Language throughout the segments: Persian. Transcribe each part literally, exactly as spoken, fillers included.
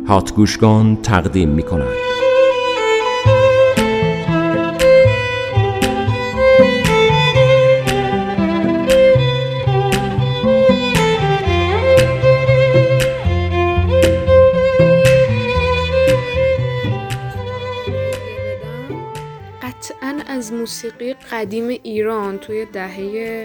هاتگوشگان تقدیم می کند. قطعاً از موسیقی قدیم ایران توی دهه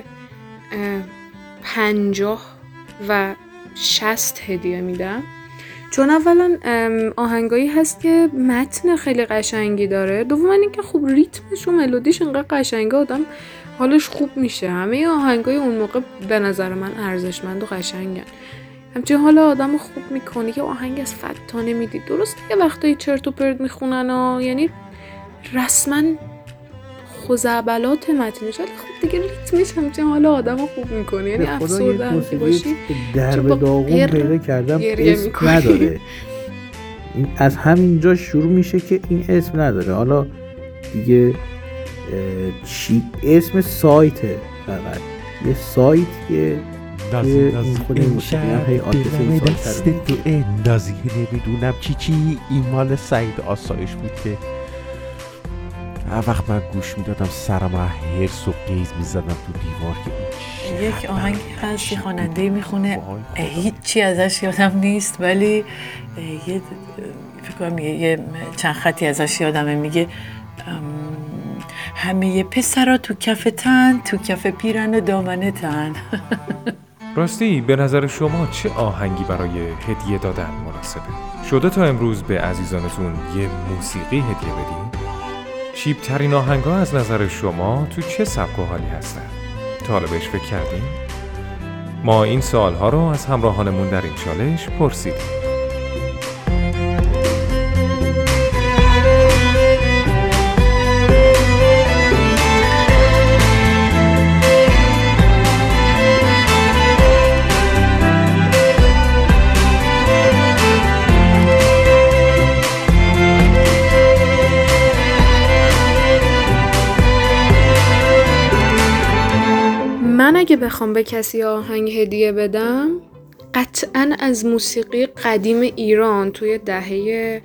پنجاه و شصت هدیه میدم، چون اولا آهنگایی هست که متن خیلی قشنگی داره، دوم اینکه خوب ریتمش و ملودیش انقدر قشنگه آدم حالش خوب میشه. همه آهنگای اون موقع به نظر من ارزشمند و قشنگن، همچنین حالا آدم خوب میکنه که آهنگ از فتانه میدی. درسته که وقتایی چرت و پرت میخونن ها، یعنی رسما خزعبلات متنش، ولی خب دیگه ریتمش همچنین حالا آدم خوب میکنه. یعنی افسرده هم که باشی در به داغون پیدا کردم اسم نداره. از همینجا شروع میشه که این اسم نداره. حالا دیگه چی اسم سایته، فقط یه سایتیه نازی نازی امشب دلم دست تو اندازی، نمیدونم چی چی. این مال سعید آسایش بود که هر وقت من گوش میدادم سرم هرس و قیز میزدم تو دیوار که یک آهنگ هستی خواننده میخونه هیچی ازش یادم نیست، ولی یه فکر کنم یه چند خطی ازش یادمه، میگه همه پسرا تو کف تن، تو کف پیرن و دامنه تن. راستی به نظر شما چه آهنگی برای هدیه دادن مناسبه؟ شده تا امروز به عزیزانتون یه موسیقی هدیه بدین؟ چیپ ترین آهنگا از نظر شما تو چه سبک و حالی هستن؟ تا حالا بهش فکر کردین؟ ما این سوال‌ها رو از همراهانمون در این چالش پرسیدیم. من اگه بخوام به کسی آهنگ هدیه بدم، قطعاً از موسیقی قدیم ایران توی دهه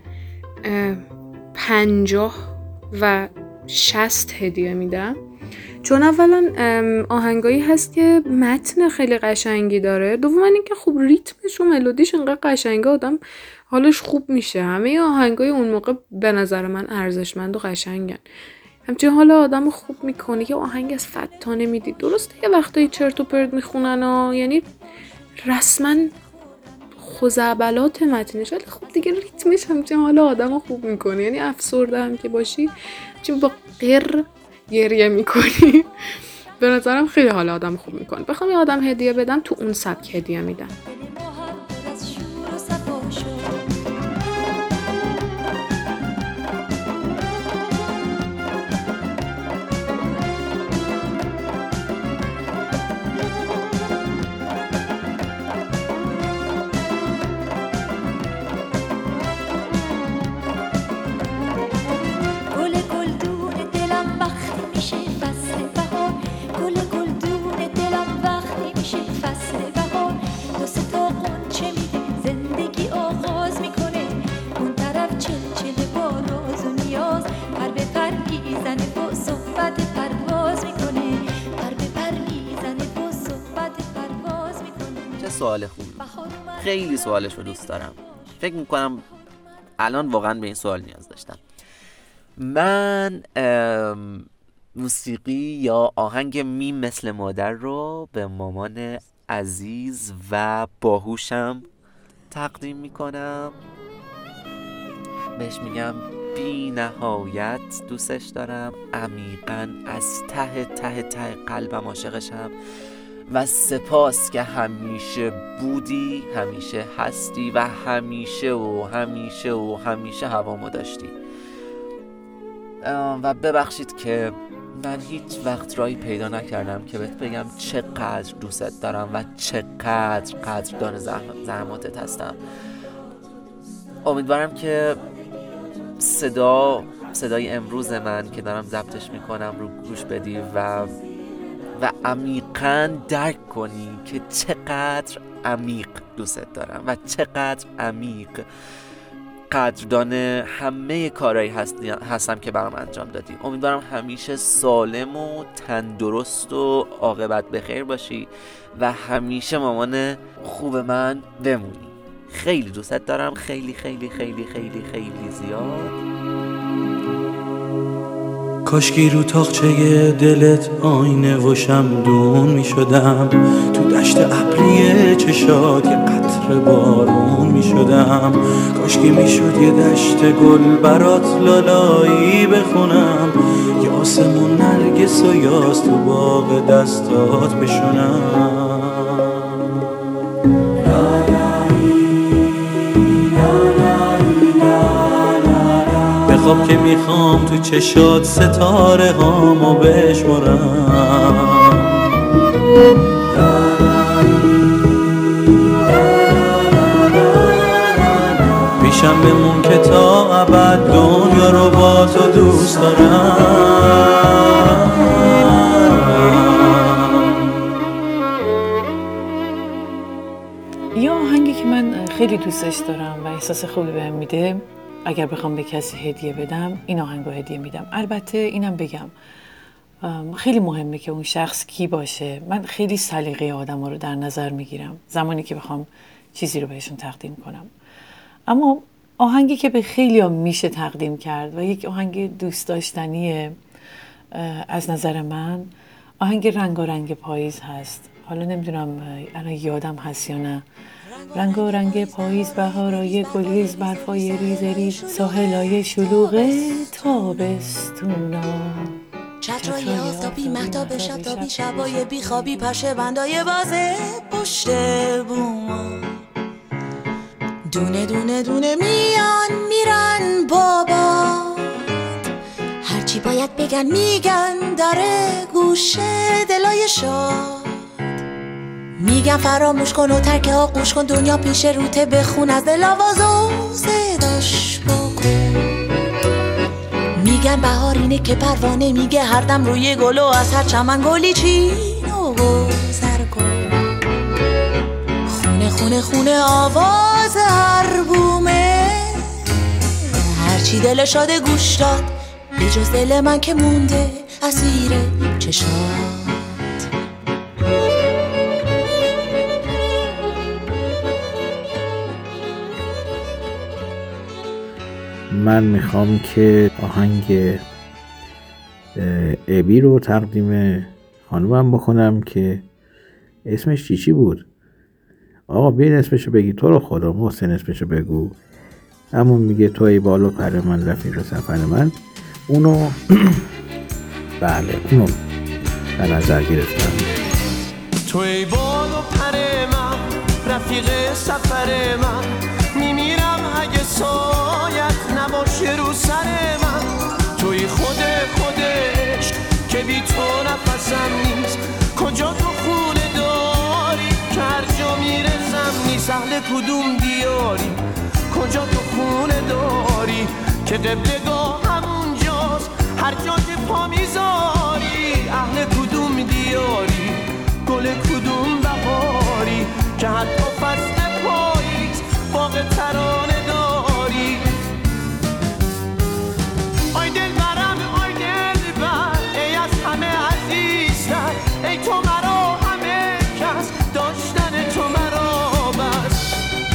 پنجاه و شصت هدیه میدم، چون اولا آهنگایی هست که متن خیلی قشنگی داره، دوم اینکه خوب ریتمش و ملودیش انقدر قشنگه آدم حالش خوب میشه. همه آهنگای اون موقع به نظر من ارزشمند و قشنگن، همچنین حالا آدم خوب میکنه که آهنگ از فتانه میدی. درسته که وقتایی چرت و پرت میخونن ها، یعنی رسما خزعبلات متنش، ولی خب دیگه ریتمش همچنین حالا آدم خوب میکنه. یعنی افسرده هم که باشی چون با قر گریه میکنی. به نظرم خیلی حالا آدم خوب میکنه. بخوام یه آدم هدیه بدم تو اون سبک هدیه میدم. سوال خوبی، خیلی سوالش رو دوست دارم. فکر میکنم الان واقعا به این سوال نیاز داشتم. من موسیقی یا آهنگ میم مثل مادر رو به مامان عزیز و باهوشم تقدیم میکنم. بهش میگم بی نهایت دوستش دارم، عمیقاً از ته ته ته قلبم عاشقشم و سپاس که همیشه بودی، همیشه هستی و همیشه و همیشه و همیشه هوامو داشتی. و ببخشید که من هیچ وقت راهی پیدا نکردم که بهت بگم چقدر دوست دارم و چقدر قدردان زحماتت هستم. امیدوارم که صدا صدای امروز من که دارم ضبطش میکنم رو گوش بدی و و عمیقاً درک کنی که چقدر عمیق دوست دارم و چقدر عمیق قدردان همه کارهایی هستم که برام انجام دادی. امیدوارم همیشه سالم و تندرست و عاقبت بخیر باشی و همیشه مامان خوب من بمونی. خیلی دوستت دارم، خیلی خیلی خیلی خیلی خیلی زیاد. کاشکی رو تاقچه دلت آینه و شمدون می شدم، تو دشت ابری چشات یه قطره بارون می شدم. کاشکی می شد یه دشت گل برات لالایی بخونم، یه آسمون نرگس و یاس تو باغ دستات بشونم. خواب که میخوام تو چشات ستاره هامو بشمارم. پیشم بمون که تا ابد دنیا رو با تو دوست دارم. یه آهنگی که من خیلی دوستش دارم و احساس خوبی بهم میده، اگر بخوام به کسی هدیه بدم این آهنگ رو هدیه میدم. البته اینم بگم خیلی مهمه که اون شخص کی باشه. من خیلی سلیقه آدم رو در نظر میگیرم زمانی که بخوام چیزی رو بهشون تقدیم کنم. اما آهنگی که به خیلی ها میشه تقدیم کرد و یک آهنگ دوست داشتنیه از نظر من، آهنگ رنگارنگ پاییز هست. حالا نمیدونم الان یادم هست یا نه. رنگ و رنگ پاییز، بهارای گلیز، برفای ریز ریز، ساحلای شلوغ تابستونا، چترهای آفتابی، مهتاب شبتابی، شبای بیخوابی، پشه بندای بازه پشت بوما، دونه دونه دونه میان میرن بابا، هرچی باید بگن میگن داره گوشه دلای شاد. میگم فراموش کن و ترک آغوش کن، دنیا پیش روته بخون از دل آواز و صداش بکن. میگن بهار اینه که پروانه میگه هر دم روی گل و از هر چمن گلی چین و گذر کن. خونه خونه خونه آواز هر بومه، هرچی دل شاده گوش داد به جز دل من که مونده اسیر چشات. من میخوام که آهنگ ابی رو تقدیم خانومم بکنم که اسمش چی چی بود؟ آقا بیاین اسمشو بگی، تو رو خدا محسن اسمشو بگو. همون میگه توی بال و پر من، رفیق سفر من. اونو بله اونو در نظر گرفتم. توی بال و پر من، رفیق سفر من، میمیرم اگه سایت نباشه رو سر من. توی خود خودش که بی تو نفسم نیست، کجا تو خونه داری که هر جا میرسم نیست. اهل کدوم دیاری، کجا تو خونه داری که قبلگاه همونجاست هر جا که پا میذاری. اهل کدوم دیاری، گل کدوم بهاری که حتی فصل پاییز باغ ترانه داری. آی دل برم آی دل بر، ای از همه عزیزتر، ای تو مرا همه کس، داشتن تو مرا بس.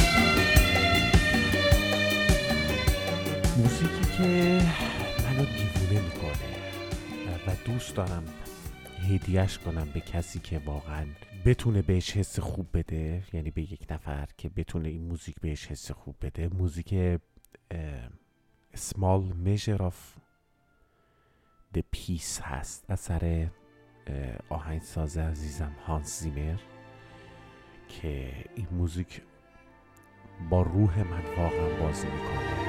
موسیقی که منو دیوونه میکنه و دوست دارم هدیهش کنم به کسی که واقعا بتونه بهش حس خوب بده، یعنی به یک نفر که بتونه این موزیک بهش حس خوب بده. موزیک Small Measure of the Peace هست، اثر آهنگساز عزیزم هانس زیمر، که این موزیک با روح من واقعا بازی میکنه.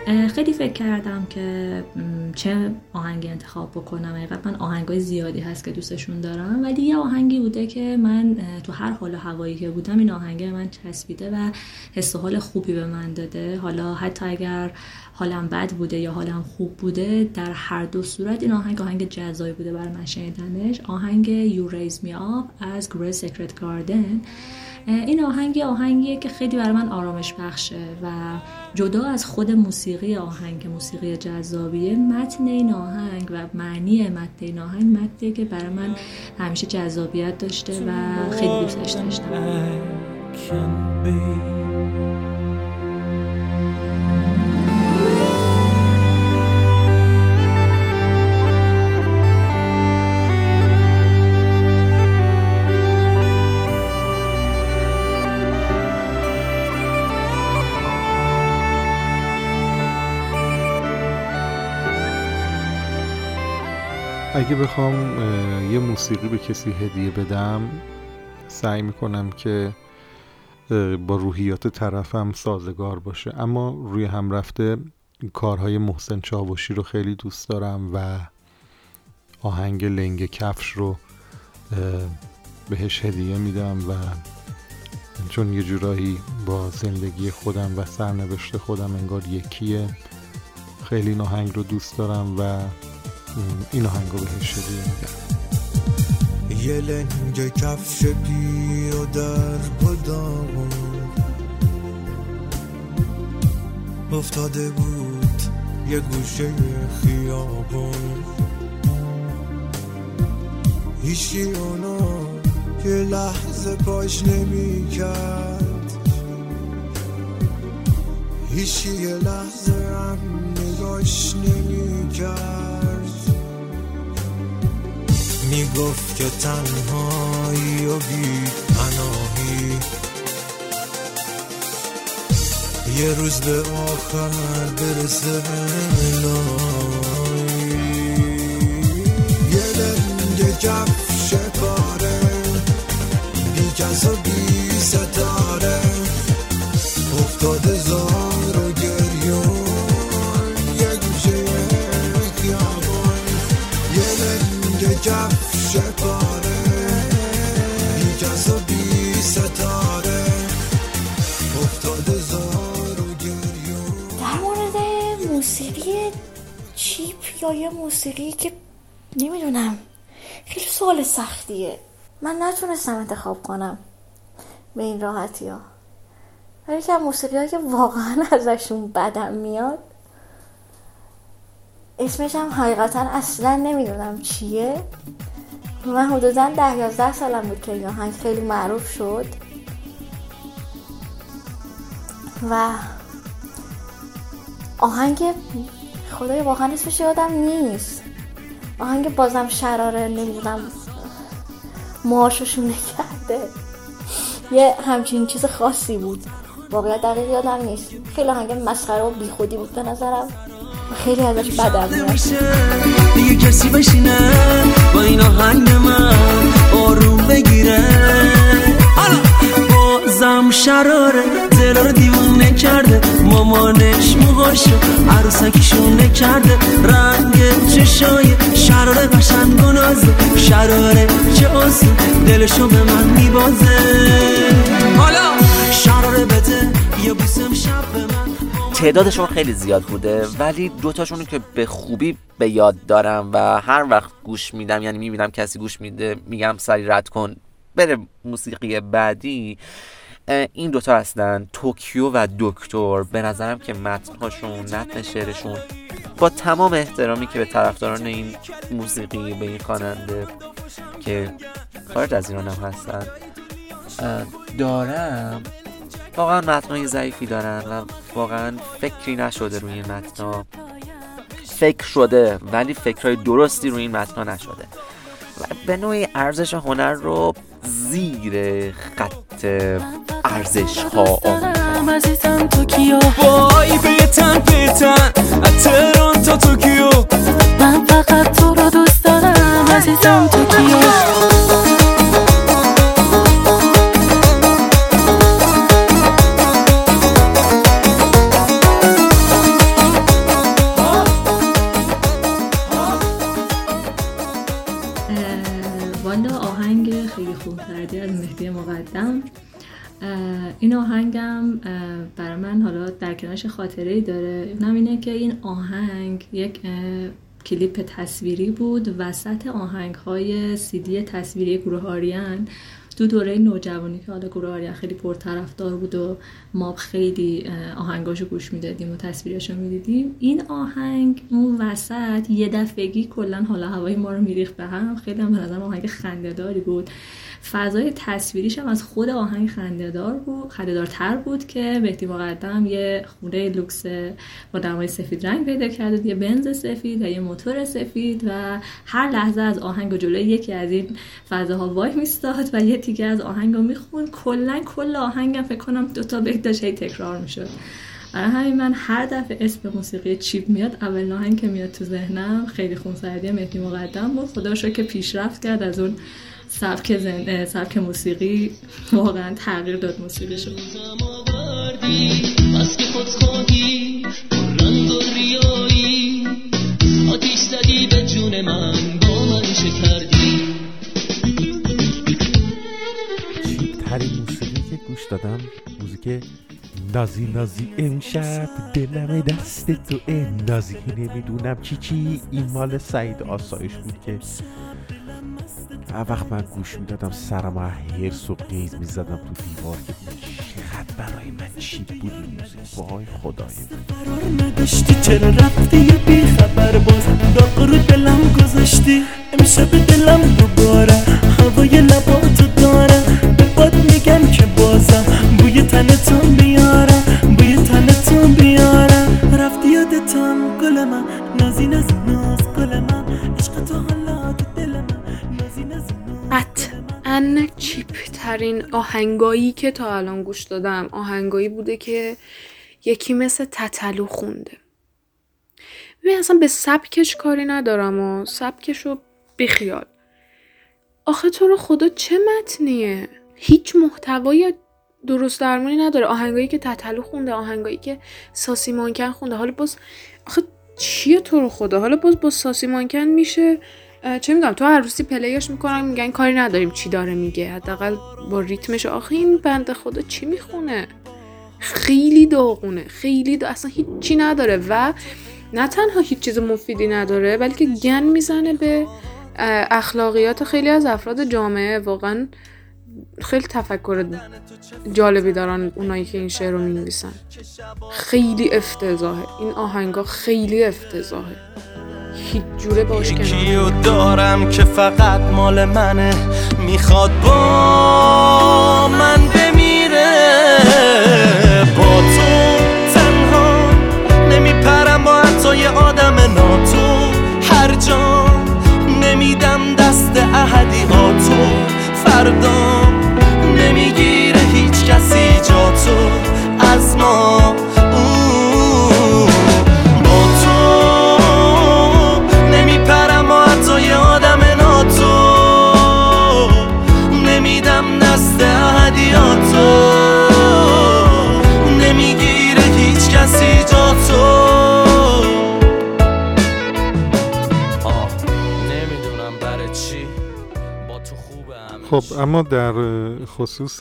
خیلی فکر کردم که چه آهنگی انتخاب بکنم. حقیقتا من آهنگای زیادی هست که دوستشون دارم، ولی یه آهنگی بوده که من تو هر حال و هوایی که بودم این آهنگ من چسبیده و حس و حال خوبی به من داده. حالا حتی اگر حالم بد بوده یا حالم خوب بوده، در هر دو صورت این آهنگ آهنگ جزایی بوده برای من شنیدنش. آهنگ You Raise Me Up از Great Secret Garden. این آهنگ آهنگیه که خیلی برای من آرامش بخشه و جدا از خود موسیقی آهنگ، موسیقی جذابیه، متن این آهنگ و معنی متن این آهنگ متنیه که برای من همیشه جذابیت داشته و خیلی دوستش داشتم. اگه بخوام یه موسیقی به کسی هدیه بدم، سعی میکنم که با روحیات طرفم سازگار باشه. اما روی هم رفته کارهای محسن چاوشی رو خیلی دوست دارم و آهنگ لنگ کفش رو بهش هدیه میدم و چون یه جورایی با زندگی خودم و سرنوشت خودم انگار یکیه، خیلی این آهنگ رو دوست دارم و این آهنگ رو بهش هدیه میدم. یه لنگ کفش پیر و در بداغون افتاده بود یه گوشه خیابون، هیچی اونو یه لحظه پاش نمی کرد، هیچی یه لحظه هم نگاش نمی کرد. میگفت که تنهایی و بی پناهی یه روز به آخر برسه الهی. یه لنگ کفش پاره بی کس و بی ستاره افتاده زار و گریون یه گوشه خیابون. یه لنگ کفش پاره بی کس و بی ستاره افتاده زار و گریون. در مورد موسیقی چیپ یا یه موسیقی که نمیدونم، خیلی سوال سختیه. من نتونستم انتخاب کنم به این راحتی ها، ولی که موسیقی ها که واقعا ازشون بدم میاد، اسمش هم حقیقتا اصلا نمیدونم چیه. من حدودا ده یازده سالم بود که این آهنگ خیلی معروف شد و آهنگ خدای واقعا اسمش یادم نیست، آهنگ بازم شراره نمیدونم موهاشو نکرده، یه همچین چیز خاصی بود، واقعا دقیق یادم نیست. خیلی آهنگ مسخره و بی خودی بود به نظرم، خیلی ازش بدم میاد. دیگه کسی بشینه با این آهنگ من آروم بگیره، بازم شراره دل رو دیوونه کرده، مامانش موهاشو عروسکیشونه کرده، رنگ چشای شراره قشنگ و نازه، شراره چه آسون دلشو به من میبازه، حالا شراره بده یه بوسم شب به من. تعدادشون خیلی زیاد بوده ولی دوتاشون که به خوبی به یاد دارم و هر وقت گوش میدم، یعنی میبینم کسی گوش میده میگم سری رد کن بره موسیقی بعدی، این دوتا هستن، توکیو و دکتر. به نظرم که متنهاشون، متن شعرشون با تمام احترامی که به طرفداران این موسیقی، به این خواننده که خارج از ایران هم هستن دارم، واقعا متنای ضعیفی دارن و واقعا فکری نشده روی این متنا. فکر شده ولی فکرهای درستی روی این متنا نشده و به نوعی ارزش هنر رو زیر خط ارزش ها آمدن. عزیزم توکیو وای بیتن بیتن تهران تا توکیو، من فقط تو رو دوست دارم عزیزم توکیو. مقدم. این آهنگم برای من حالا در کنارش خاطره‌ای داره. اونم اینه که این آهنگ یک کلیپ تصویری بود وسط آهنگ‌های سیدی تصویری گروه آریان تو دوره نوجوانی که حالا گروه آریان خیلی پرطرفدار بود و ما خیلی آهنگاشو گوش میدادیم و تصویراشو میدیدیم. این آهنگ اون وسط یه دفعگی کلا حالا هوای ما رو میریخت به هم. خیلی هم به نظرم آهنگ خنده‌داری بود. فضای تصویریش هم از خود آهنگ خنده‌دار بود، خنده‌دارتر بود که مهدی مقدم یه خونه لوکس با دمای سفید رنگ پیدا کرده، یه بنز سفید و یه موتور سفید و هر لحظه از آهنگ جلوی یکی از این فضاها وای میستاد و یه تیکه از آهنگو میخوند. کلا کل آهنگم فکر کنم دو تا بیت داشت هی تکرار میشد. برای همین من هر دفعه اسم موسیقی چیپ میاد اول آهنگ که میاد تو ذهنم خیلی خونسردی مهدی مقدم بود. خدا رو شکر که پیشرفت کرد از اون سبک زن... سبک موسیقی واقعا تغییر داد موسیقیشو. بس که خود خواهی رنگ و ریایی آتیش زدی به جون من با من چه کردی. چیپ ترین موسیقی که گوش دادم موزیک نازی نازی امشب دلم دست تو اندازی نمیدونم چی چی. این مال سعید آسایش بود که وقت من گوش میدادم سرم هرس و قیز میزدم تو دیوار که چقدر برای من چیپ بود این موزیک. وای خدای من قرار نداشتی چرا رفتی یه بی خبر باز داغ رو دلم گذاشتی. امشب دلم دوباره هوای لباتو داره به باد میگم که بازم بوی تنتو بیارم بوی تنتو بیارم. رفتی یادتم گل من نازی نازی ناز گل من عشق تو حالا تو دل من نازی نازی قطعاً چیپ ترین آهنگایی که تا الان گوش دادم آهنگایی بوده که یکی مثل تتلو خونده. ببین اصلا به سبکش کاری ندارم و سبکشو بخیال. آخه تو رو خدا چه متنیه؟ هیچ محتوایی درست درمونی نداره. آهنگایی که تتلو خونده، آهنگایی که ساسی مانکن خونده. حالا باز آخه چیه تو رو خدا؟ حالا باز با ساسی مانکن میشه چه میگم تو هر روزی پلیش میکنن میگن کاری نداریم چی داره میگه، حداقل با ریتمش. آخه این بنده خدا چی میخونه؟ خیلی داغونه، خیلی دا... اصلا هیچ چی نداره و نه تنها هیچ چیز مفیدی نداره بلکه گن میزنه به اخلاقیات خیلی از افراد جامعه. واقعا خیلی تفکر جالبی دارن اونایی که این شعر رو مینویسن. خیلی افتضاحه این آهنگا، خیلی افتضاحه، هیچ جوره باش کنار. یکیو دارم که فقط مال منه میخواد با من بمیره. با تو تنها نمیپرم با حتی آدم ناتو هر جا نمیدم دست احدیاتو فردا نمیگیره هیچ کسی جاتو از ما. نمیگیره هیچ کسی جاتو. آه نمیدونم برای چی با تو خوبه همیشه. خب اما در خصوص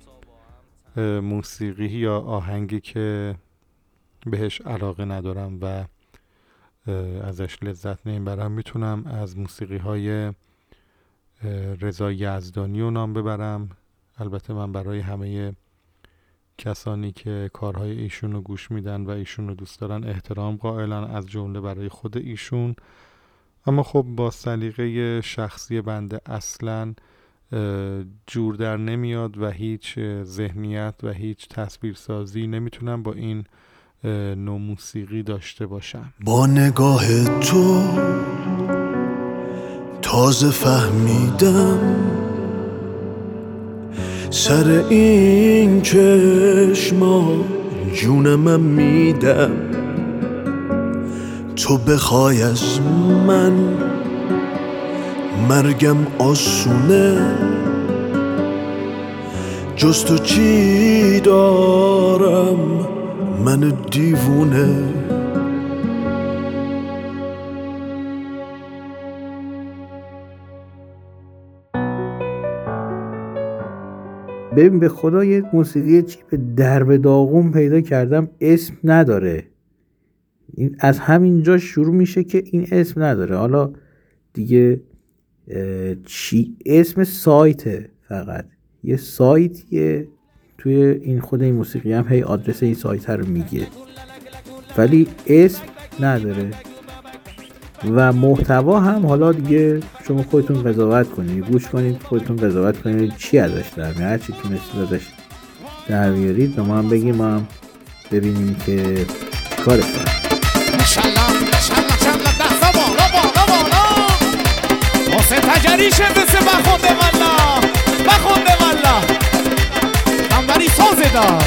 موسیقی یا آهنگی که بهش علاقه ندارم و ازش لذت نمیبرم میتونم از موسیقی های رضا یزدانی رو نام ببرم. البته من برای همه کسانی که کارهای ایشون رو گوش میدن و ایشون رو دوست دارن احترام قائلن، از جمله برای خود ایشون. اما خب با سلیقه شخصی بنده اصلا جور در نمیاد و هیچ ذهنیت و هیچ تصویرسازی نمیتونم با این نوع موسیقی داشته باشم. با نگاه تو تازه فهمیدم سر این چشما جونم میدم. تو بخوای از من مرگم آسونه جز تو چی دارم من دیوونه. ببین به خدا یه موسیقی چیپ درب داغون پیدا کردم اسم نداره. این از همینجا شروع میشه که این اسم نداره. حالا دیگه چی اسم سایته، فقط یه سایتیه توی این خود این موسیقی هم هی آدرس این سایت رو میگه ولی اسم نداره و محتوا هم حالا دیگه شما خودتون قضاوت کنید، گوش کنید، خودتون قضاوت کنید چی ازش در میاد، هر چی تونستید ازش در بیارید به ما هم بگیم، ما هم ببینیم که کارش کنیم. ماشاءالله ماشاءالله ماشاءالله دستا بالا بالا بالا حسین تجریشه مثل بخونده والله بخونده والله انوری سازه دار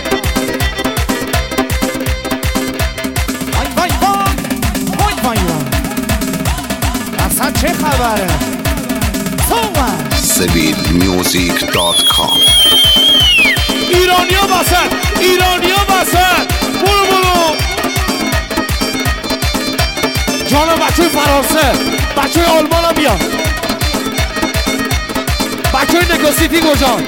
وای وای وای وای وای وای اصلا چه خبره صحبت سبیل میوزیک دات کام ایرانیا بسن ایرانیا بسن برو برو جانا بچه فرانسه بچه آلمان هم بیان بچه نگوسیتی گجان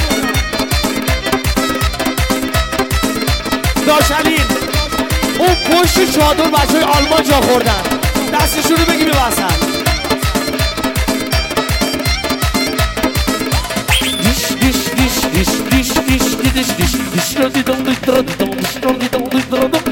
داشلین اون پشت چادر بچه آلمان جا خوردن دستشون رو بگی ببسن دیش دیش دیش دیش دیش دیش دیش دیش دیش رو دیدم دیش رو دیدم دیش رو دیدم دیش رو دیدم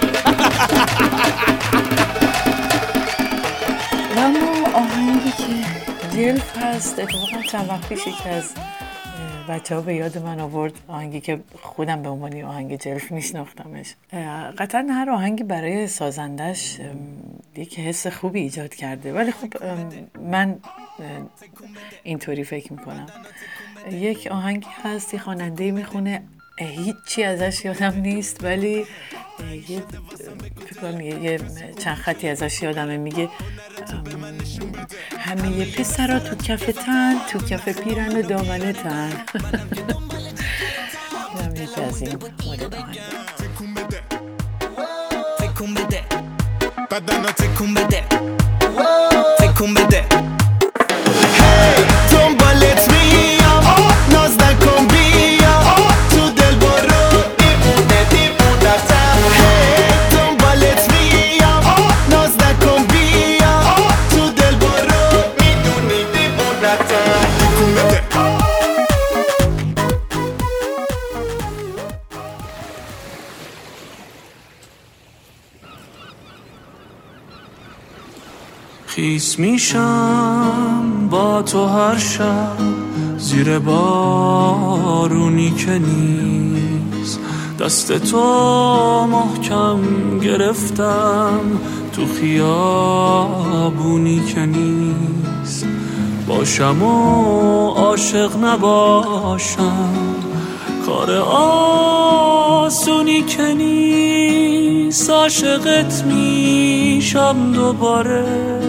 اما آهنگی که جلف هست اتفاقا چند وقت پیش که از بچه ها به یاد من آورد، آهنگی که خودم به عنوان آهنگ جلف میشناختمش. قطعا هر آهنگی برای سازندش یک حس خوبی ایجاد کرده ولی خب من اینطوری فکر میکنم یک آهنگی هست یه خواننده میخونه هیچی ازش یادم نیست ولی یه فکر کنم یه چند خطی ازش یادمه میگه همه پسرا تو کف تن تو کف پیرن و دامنه تن هم یکی از این مورد آهنگ تکون بده بدن تکون بده تکون بده هی دنبالت میام ناز نکن بیا تو دل برو دیوونه دیوونتم هی دنبالت میام ناز نکن بیا تو دل برو میدونی دیوونتم تکون بده خیس میشم با تو هر شب زیر بارونی که نیست دست تو محکم گرفتم تو خیابونی که نیست باشم و عاشق نباشم کار آسونی که نیست عاشقت میشم دوباره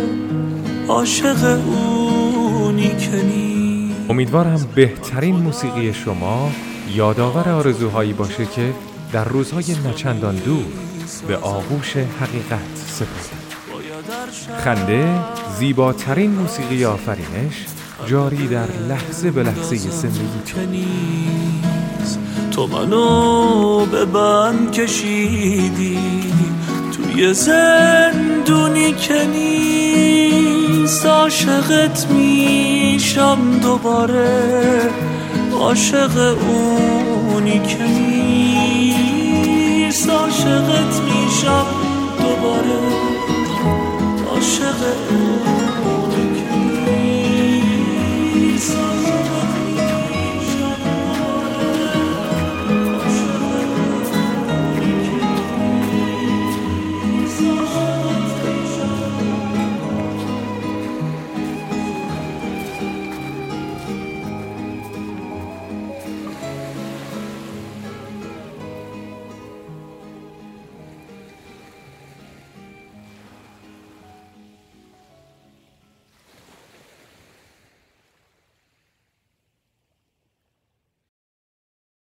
عاشق اونی که نیست. امیدوارم بهترین موسیقی شما یادآور آرزوهایی باشه که در روزهای نچندان دور به آغوش حقیقت سپردید. خنده زیباترین موسیقی آفرینش جاری در لحظه به لحظه زندگی تو منو به بند کشیدی توی زندونی که نیست عاشقت میشم دوباره عاشق اونی که نیست عاشقت میشم دوباره عاشق اونی